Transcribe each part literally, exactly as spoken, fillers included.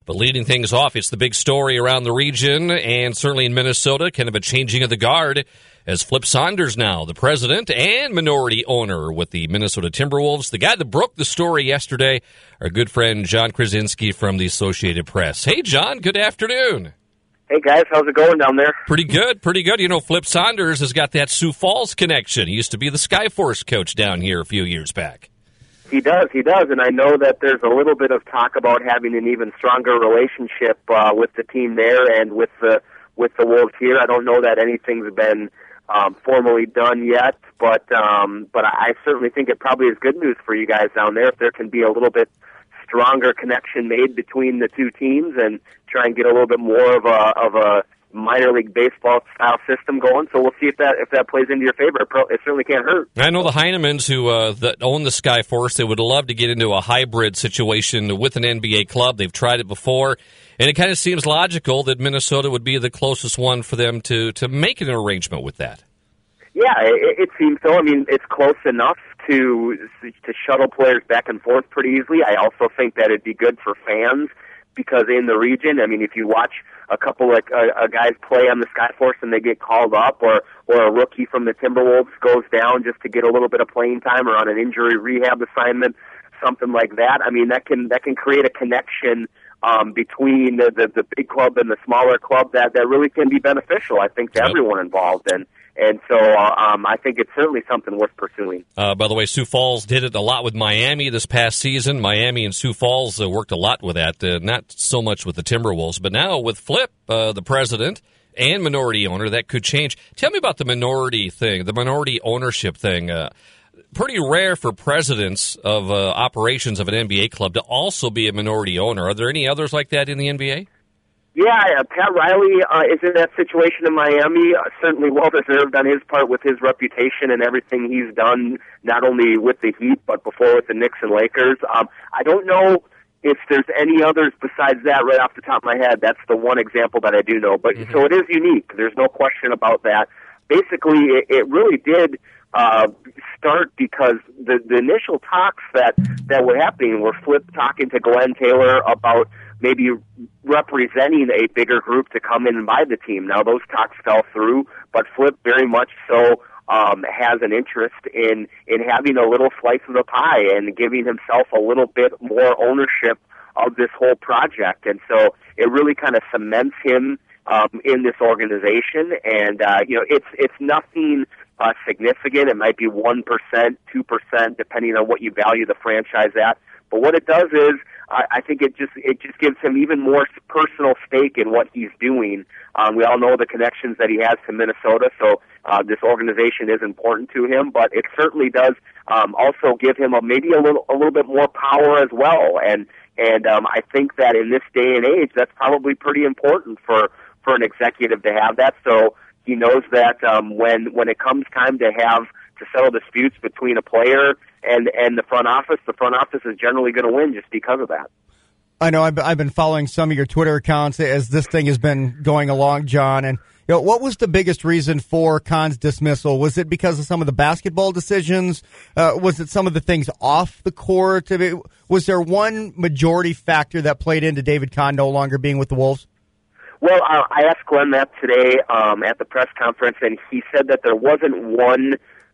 But leading things off, it's the big story around the region and certainly in Minnesota, kind of a changing of the guard as Flip Saunders now, the president and minority owner with the Minnesota Timberwolves. The guy that broke the story yesterday, our good friend John Krasinski from the Associated Press. Hey, John, good afternoon. Hey, guys, how's it going down there? Pretty good, pretty good. You know, Flip Saunders has got that Sioux Falls connection. He used to be the Skyforce coach down here a few years back. He does, he does, and I know that there's a little bit of talk about having an even stronger relationship uh, with the team there and with the with the Wolves here. I don't know that anything's been um, formally done yet, but um, but I certainly think it probably is good news for you guys down there if there can be a little bit stronger connection made between the two teams and try and get a little bit more of a of a minor league baseball style system going. So we'll see if that if that plays into your favor. It, pro- it certainly can't hurt. I know the Heinemans who uh, that own the Skyforce, they would love to get into a hybrid situation with an N B A club. They've tried it before, and it kind of seems logical that Minnesota would be the closest one for them to, to make an arrangement with that. Yeah, it, it seems so. I mean, it's close enough to to shuttle players back and forth pretty easily. I also think that it'd be good for fans because in the region, I mean, if you watch a couple of uh, guys play on the Skyforce and they get called up, or or a rookie from the Timberwolves goes down just to get a little bit of playing time, or on an injury rehab assignment, something like that. I mean, that can that can create a connection um, between the, the the big club and the smaller club that that really can be beneficial, I think, to yep. everyone involved. And And so uh, um, I think it's certainly something worth pursuing. Uh, by the way, Sioux Falls did it a lot with Miami this past season. Miami and Sioux Falls uh, worked a lot with that, uh, not so much with the Timberwolves. But now with Flip, uh, the president and minority owner, that could change. Tell me about the minority thing, the minority ownership thing. Uh, pretty rare for presidents of uh, operations of an N B A club to also be a minority owner. Are there any others like that in the N B A? Yeah, uh, Pat Riley uh, is in that situation in Miami. Uh, certainly well deserved on his part with his reputation and everything he's done, not only with the Heat, but before with the Knicks and Lakers. Um, I don't know if there's any others besides that right off the top of my head. That's the one example that I do know. But mm-hmm. So it is unique. There's no question about that. Basically, it, it really did uh, start because the, the initial talks that, that were happening were Flip talking to Glenn Taylor about maybe representing a bigger group to come in and buy the team. Now, those talks fell through, but Flip very much so um, has an interest in, in having a little slice of the pie and giving himself a little bit more ownership of this whole project. And so it really kind of cements him um, in this organization. And, uh, you know, it's, it's nothing uh, significant. It might be one percent, two percent, depending on what you value the franchise at. But what it does is, I think it just it just gives him even more personal stake in what he's doing. Um, we all know the connections that he has to Minnesota, so uh, this organization is important to him. But it certainly does um, also give him a, maybe a little a little bit more power as well. And and um, I think that in this day and age, that's probably pretty important for for an executive to have that. So he knows that um, when when it comes time to have to settle disputes between a player and and the front office, the front office is generally going to win just because of that. I know I've, I've been following some of your Twitter accounts as this thing has been going along, John. And you know, what was the biggest reason for Kahn's dismissal? Was it because of some of the basketball decisions? Uh, was it some of the things off the court? I mean, was there one majority factor that played into David Kahn no longer being with the Wolves? Well, uh, I asked Glenn that today um, at the press conference, and he said that there wasn't one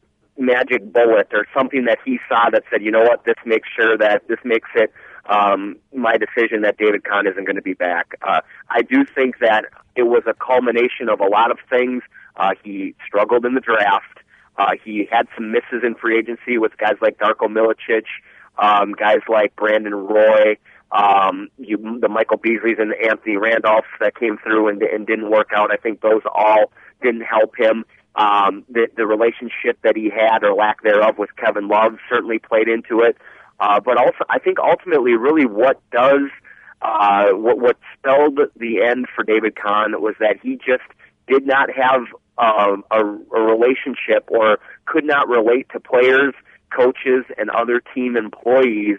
magic bullet or something that he saw that said, you know what, this makes sure that this makes it um, my decision that David Kahn isn't going to be back. Uh, I do think that it was a culmination of a lot of things. Uh, he struggled in the draft. Uh, he had some misses in free agency with guys like Darko Milicic, um, guys like Brandon Roy, um, you, the Michael Beasleys and Anthony Randolphs that came through and, and didn't work out. I think those all didn't help him. Um, the, the relationship that he had or lack thereof with Kevin Love certainly played into it. Uh, but also, I think ultimately really what does, uh, what, what spelled the end for David Kahn was that he just did not have um, a, a relationship or could not relate to players, coaches, and other team employees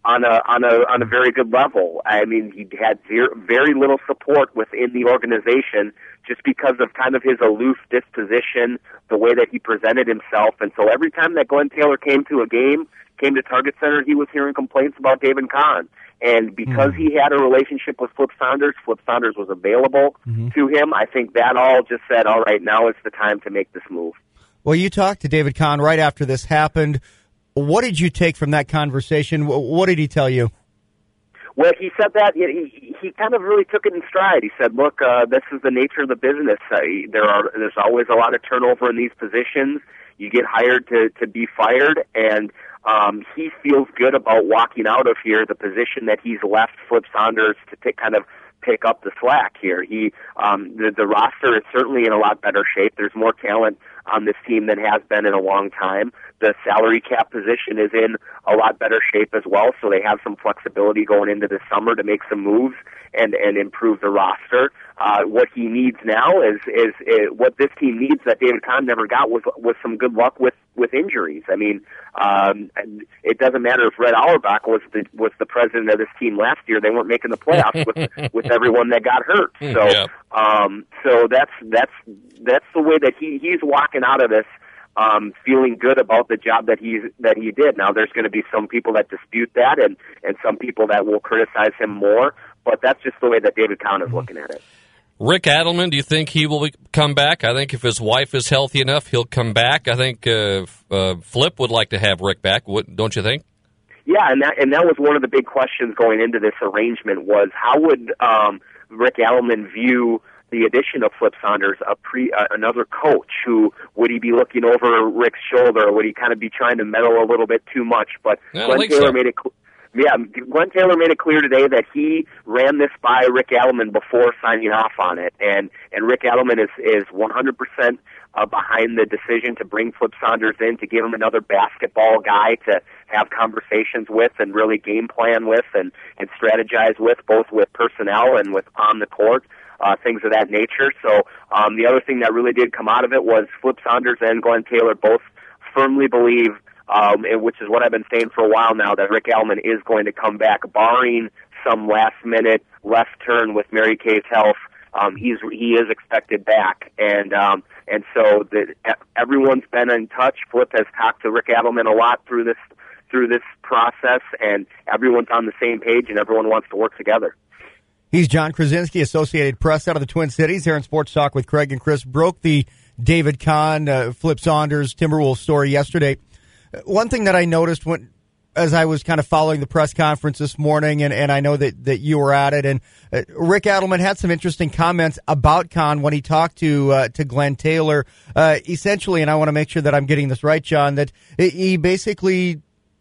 on a on a on a very good level. I mean, he had zero, very little support within the organization just because of kind of his aloof disposition, the way that he presented himself. And so every time that Glenn Taylor came to a game, came to Target Center, he was hearing complaints about David Kahn. And because mm-hmm. he had a relationship with Flip Saunders, Flip Saunders was available mm-hmm. to him. I think that all just said, all right, now is the time to make this move. Well, you talked to David Kahn right after this happened. What did you take from that conversation? What did he tell you? Well, he said that he, he kind of really took it in stride. He said, look, uh, this is the nature of the business. Uh, there are there's always a lot of turnover in these positions. You get hired to, to be fired, and um, he feels good about walking out of here, the position that he's left Flip Saunders to take, kind of pick up the slack here. He um, the, the roster is certainly in a lot better shape. There's more talent on this team than has been in a long time. The salary cap position is in a lot better shape as well, so they have some flexibility going into the summer to make some moves and, and improve the roster. Uh, what he needs now is, is is what this team needs that David Kahn never got was was some good luck with, with injuries. I mean, um, it doesn't matter if Red Auerbach was the was the president of this team last year; they weren't making the playoffs with with everyone that got hurt. So, yeah. um, so that's that's that's the way that he he's walking out of this. Um, feeling good about the job that he that he did. Now, there's going to be some people that dispute that, and, and some people that will criticize him more. But that's just the way that David Kahn is looking at it. Rick Adelman, do you think he will come back? I think if his wife is healthy enough, he'll come back. I think uh, uh, Flip would like to have Rick back. What, don't you think? Yeah, and that and that was one of the big questions going into this arrangement was how would um, Rick Adelman view the addition of Flip Saunders, a pre, uh, another coach who, would he be looking over Rick's shoulder? Would he kind of be trying to meddle a little bit too much? But Glenn Taylor so. made it cl- yeah, Glenn Taylor made it clear today that he ran this by Rick Adelman before signing off on it. And, and Rick Adelman is, is one hundred percent uh, behind the decision to bring Flip Saunders in, to give him another basketball guy to have conversations with and really game plan with and, and strategize with, both with personnel and with on the court. Uh, things of that nature. So um, the other thing that really did come out of it was Flip Saunders and Glenn Taylor both firmly believe, um, and which is what I've been saying for a while now, that Rick Adelman is going to come back, barring some last-minute left turn with Mary Kay's health. Um, he's he is expected back, and um, and so the, everyone's been in touch. Flip has talked to Rick Adelman a lot through this through this process, and everyone's on the same page, and everyone wants to work together. He's John Krasinski, Associated Press out of the Twin Cities, here in Sports Talk with Craig and Chris. Broke the David Kahn, uh, Flip Saunders, Timberwolves story yesterday. One thing that I noticed when, as I was kind of following the press conference this morning, and, and I know that, that you were at it, and uh, Rick Adelman had some interesting comments about Kahn when he talked to uh, to Glenn Taylor. Uh, essentially, and I want to make sure that I'm getting this right, John, that he basically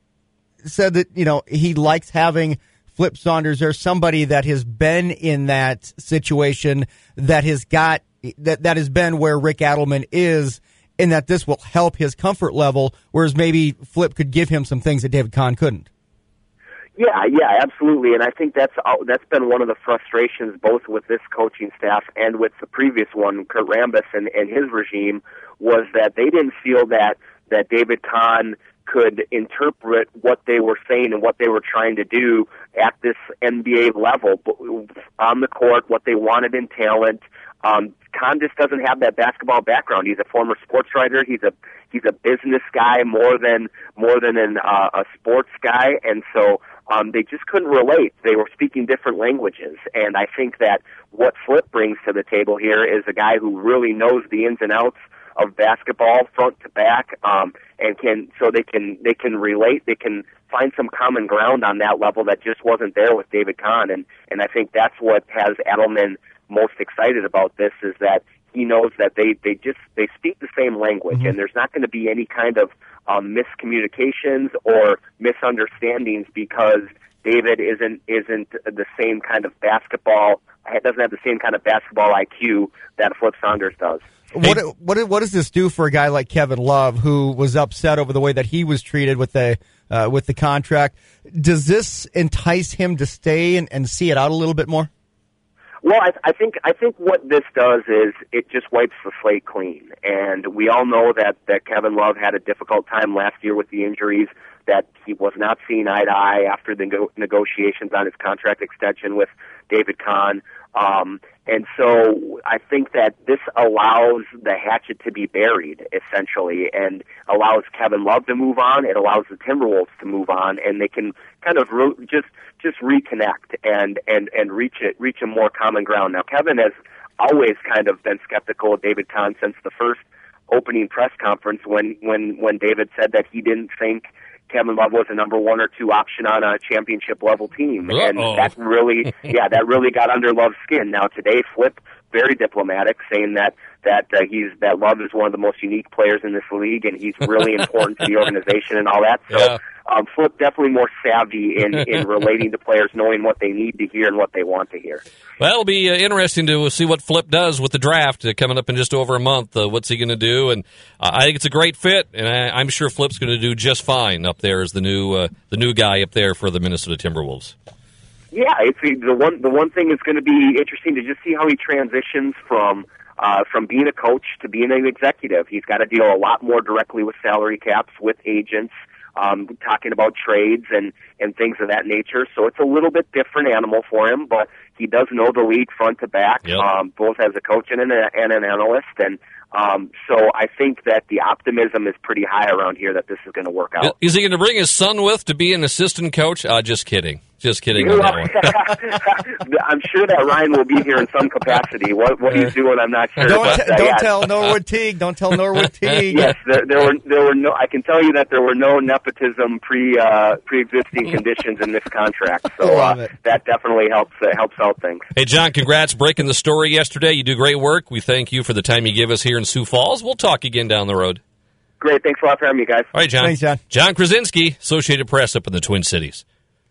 said that, you know, he likes having Flip Saunders, there's somebody that has been in that situation, that has got that that has been where Rick Adelman is, and that this will help his comfort level, whereas maybe Flip could give him some things that David Kahn couldn't. Yeah, yeah, absolutely, and I think that's that's been one of the frustrations both with this coaching staff and with the previous one, Kurt Rambis and, and his regime, was that they didn't feel that that David Kahn could interpret what they were saying and what they were trying to do at this N B A level on the court, what they wanted in talent. Um, Kahn just doesn't have that basketball background. He's a former sports writer. He's a he's a business guy more than more than an, uh, a sports guy, and so um, they just couldn't relate. They were speaking different languages, and I think that what Flip brings to the table here is a guy who really knows the ins and outs of basketball front to back, um, and can so they can they can relate. They can find some common ground on that level that just wasn't there with David Kahn, and and I think that's what has Adelman most excited about this, is that he knows that they they just they speak the same language, mm-hmm. and there's not going to be any kind of um, miscommunications or misunderstandings because David isn't isn't the same kind of basketball. Doesn't have the same kind of basketball I Q that Flip Saunders does. What what what does this do for a guy like Kevin Love, who was upset over the way that he was treated with the uh, with the contract? Does this entice him to stay and, and see it out a little bit more? Well, I, I think I think what this does is it just wipes the slate clean, and we all know that that Kevin Love had a difficult time last year with the injuries, that he was not seeing eye to eye after the go- negotiations on his contract extension with David Kahn. Um, and so I think that this allows the hatchet to be buried, essentially, and allows Kevin Love to move on. It allows the Timberwolves to move on, and they can kind of ro- just just reconnect and, and, and reach it, reach a more common ground. Now, Kevin has always kind of been skeptical of David Kahn since the first opening press conference when, when, when David said that he didn't think Kevin Love was a number one or two option on a championship level team. Uh-oh. And that really, yeah, that really got under Love's skin. Now today, Flip, very diplomatic, saying that, that uh, he's, that Love is one of the most unique players in this league and he's really important to the organization and all that. So, yeah. um, Flip definitely more savvy in, in relating to players, knowing what they need to hear and what they want to hear. Well, it'll be uh, interesting to see what Flip does with the draft uh, coming up in just over a month. Uh, what's he going to do? And uh, I think it's a great fit, and I, I'm sure Flip's going to do just fine up there as the new uh, the new guy up there for the Minnesota Timberwolves. Yeah, it's the one. The one thing is going to be interesting to just see how he transitions from uh, from being a coach to being an executive. He's got to deal a lot more directly with salary caps, with agents. Um, talking about trades and, and things of that nature. So it's a little bit different animal for him, but he does know the league front to back, yep. um, both as a coach and an, and an analyst. And um, so I think that the optimism is pretty high around here that this is going to work out. Is he going to bring his son with to be an assistant coach? Uh, just kidding. Just kidding on that one. I'm sure that Ryan will be here in some capacity. What, what he's doing, I'm not sure. Don't, but, uh, don't yeah. tell Norwood Teague. Don't tell Norwood Teague. Yes, there, there were there were no. I can tell you that there were no nepotism pre uh, pre-existing conditions in this contract. So uh, that definitely helps uh, helps out things. Hey, John, congrats breaking the story yesterday. You do great work. We thank you for the time you give us here in Sioux Falls. We'll talk again down the road. Great. Thanks a lot for having me, guys. All right, John. Thanks, John. John Krasinski, Associated Press up in the Twin Cities.